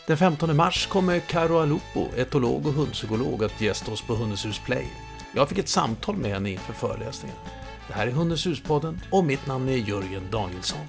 Den 15 mars kommer Caro Alupo, etolog och hundpsykolog, att gästa oss på Hundens hus Play. Jag fick ett samtal med henne inför föreläsningen. Det här är Hundens hus-podden och mitt namn är Jörgen Danielsson.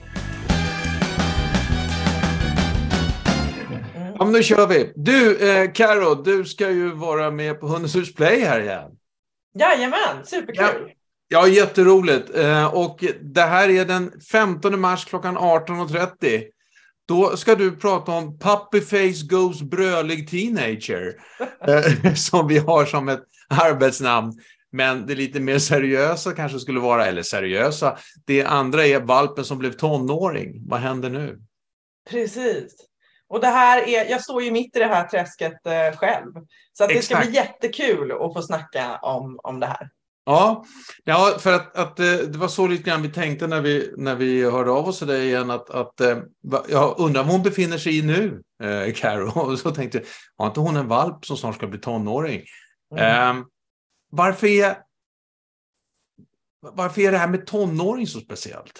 Ja, men nu kör vi. Du, Caro, du ska ju vara med på Hundens hus Play här igen. Jajamän, superkul. Ja, jätteroligt. Och det här är den 15 mars klockan 18.30. Då ska du prata om Puppyface Goes brölig teenager. Som vi har som ett arbetsnamn. Men det lite mer seriösa kanske skulle vara, eller seriösa. Det andra är valpen som blev tonåring. Vad händer nu? Precis. Och det här är, jag står ju mitt i det här träsket själv. Så att det ska bli jättekul att få snacka om det här. Ja, för att det var så lite grann vi tänkte när vi hörde av oss till dig igen att jag undrar om hon befinner sig i nu, Caro. Och så tänkte jag, har inte hon en valp som snart ska bli tonåring? Varför är det här med tonåring så speciellt?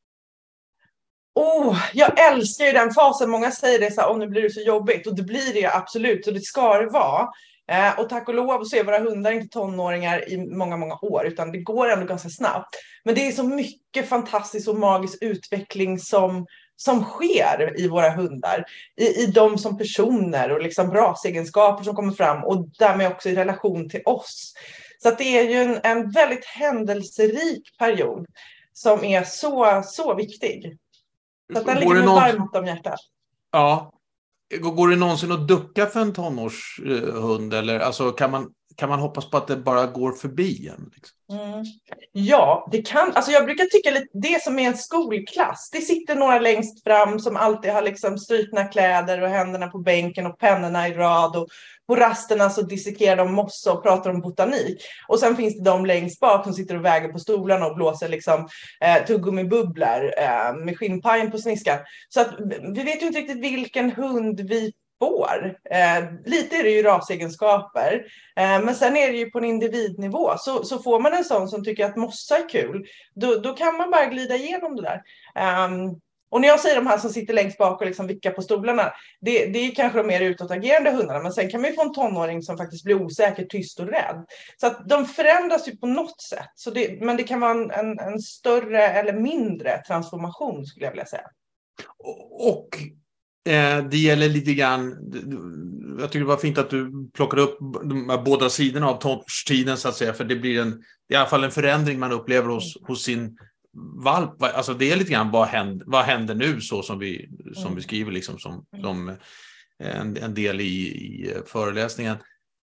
Jag älskar ju den fasen. Många säger det så här, nu blir det så jobbigt. Och det blir det absolut, och det ska det vara. Och tack och lov så är våra hundar inte tonåringar i många, många år. Utan det går ändå ganska snabbt. Men det är så mycket fantastisk och magisk utveckling som sker i våra hundar. I dem som personer och liksom rasegenskaper som kommer fram. Och därmed också i relation till oss. Så att det är ju en väldigt händelserik period som är så viktig. Så att den ligger mig varmt om hjärtat. Ja. Går det någonsin att ducka för en tonårshund? Eller alltså, kan man hoppas på att det bara går förbi en? Liksom? Ja, det kan. Alltså jag brukar tycka lite, det som är en skolklass. Det sitter några längst fram som alltid har liksom strykna kläder och händerna på bänken och pennorna i rad. Och på rasterna så dissekerar de mossa och pratar om botanik. Och sen finns det de längst bak som sitter och väger på stolarna och blåser liksom tuggummi-bubblar med skinnpajen på sniskan. Så att vi vet ju inte riktigt vilken hund vi får. Lite är det ju rasegenskaper. Men sen är det ju på en individnivå. Så får man en sån som tycker att mossa är kul. Då kan man bara glida igenom det där. Och när jag säger de här som sitter längst bak och liksom vickar på stolarna. Det är kanske de mer utåtagerande hundarna. Men sen kan man ju få en tonåring som faktiskt blir osäker, tyst och rädd. Så att de förändras ju på något sätt. Men det kan vara en större eller mindre transformation skulle jag vilja säga. Och det gäller lite grann, jag tycker det var fint att du plockade upp de här båda sidorna av tonårstiden så att säga, för det blir i alla fall en förändring man upplever hos sin valp. Alltså det är lite grann vad händer nu, så som vi skriver liksom som en del i föreläsningen.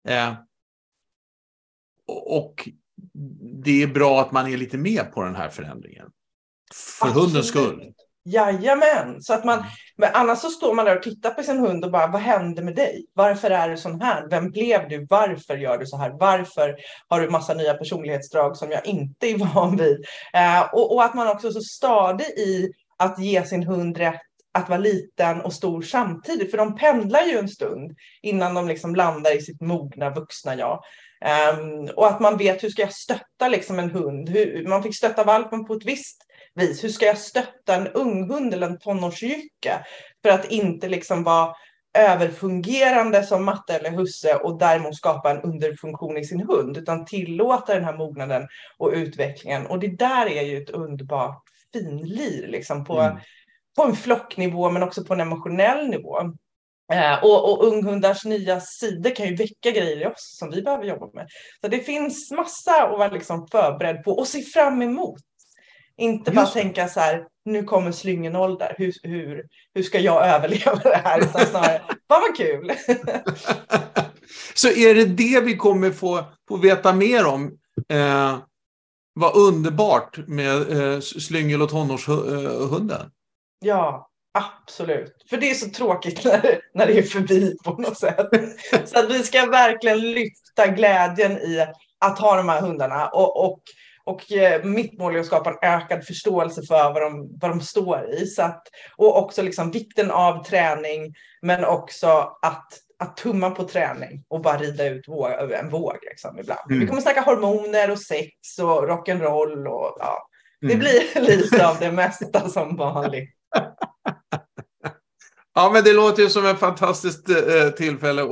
Och det är bra att man är lite med på den här förändringen för hundens skull. Jajamän, så att men annars så står man där och tittar på sin hund och bara, vad hände med dig? Varför är du sån här? Vem blev du? Varför gör du så här? Varför har du massa nya personlighetsdrag som jag inte är van vid? Och att man också är så stadig i att ge sin hund rätt att vara liten och stor samtidigt. För de pendlar ju en stund innan de liksom landar i sitt mogna vuxna jag. Och att man vet, hur ska jag stötta liksom en hund? Man fick stötta valpen på ett visst vis. Hur ska jag stötta en ung hund eller en tonårsjycke för att inte liksom vara överfungerande som matte eller husse och däremot skapa en underfunktion i sin hund, utan tillåta den här mognaden och utvecklingen. Och det där är ju ett underbart finlir liksom på en flocknivå men också på en emotionell nivå. Och unghundars nya sidor kan ju väcka grejer i oss som vi behöver jobba med. Så det finns massa att vara liksom förberedd på och se fram emot. Inte bara tänka så här, nu kommer slyngenålder. Hur ska jag överleva det här? Utan snarare, vad kul. Så är det vi kommer få veta mer om. Vad underbart med slyngel- och tonårshunden. Ja, absolut. För det är så tråkigt när det är förbi på något sätt. Så att vi ska verkligen lyfta glädjen i att ha de här hundarna. Och mitt mål är att skapa en ökad förståelse för vad de står i. Så att, och också liksom vikten av träning, men också att tumma på träning och bara rida ut en våg liksom, ibland. Vi kommer snacka hormoner och sex och rock'n'roll och ja. Det blir lite av det mesta som vanligt. Ja, men det låter ju som ett fantastiskt tillfälle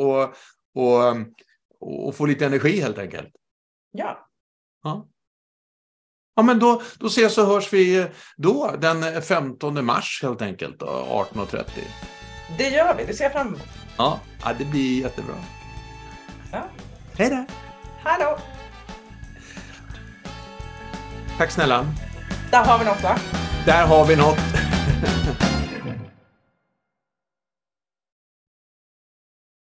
att få lite energi helt enkelt. Ja. Ja. Ja, men då ses och hörs vi då den 15 mars helt enkelt, 18:30. Det gör vi, det ser jag fram emot. Ja, det blir jättebra. Ja. Hej då! Hallå! Tack snälla. Där har vi något, va? Där har vi något.